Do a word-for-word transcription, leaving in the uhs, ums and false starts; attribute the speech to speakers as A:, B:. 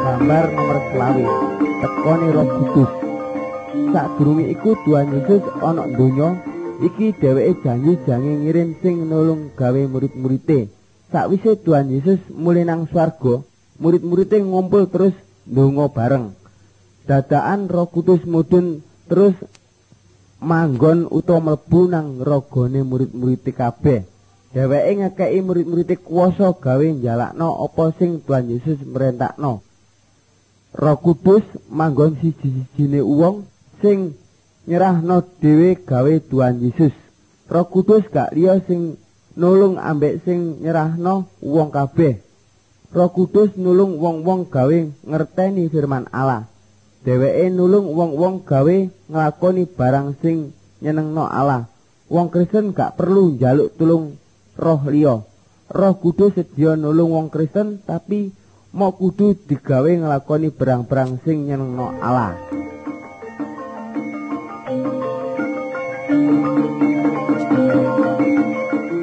A: Gambar nomor selawe. Tekone Roh Kudus. Sadurunge iku Tuhan Yesus ana donya iki dheweke janji jange ngirim sing nulung gawe murid-muride. Sakwise Tuhan Yesus mulih nang swarga, murid-muride ngumpul terus ndonga bareng. Dadakan Roh Kudus mudhun terus manggon utawa mlebu nang ragane murid-muride kabeh. Dheweke ngekeki murid-muride kuwasa gawe njalakno apa sing Tuhan Yesus merentahno. Roh Kudus manggon siji-sijine wong sing nyerahno dhewe gawe Tuhan Yesus. Roh Kudus gak liya sing nulung ambek sing nyerahno wong kabeh. Roh Kudus nulung wong-wong gawe ngerteni firman Allah. Dheweke nulung wong-wong gawe nglakoni barang sing nyenengno Allah. Wong Kristen gak perlu njaluk tulung roh liya. Roh Kudus sedya nulung wong Kristen tapi mau kudu digawe nglakoni barang-barang sing nyenengno Allah.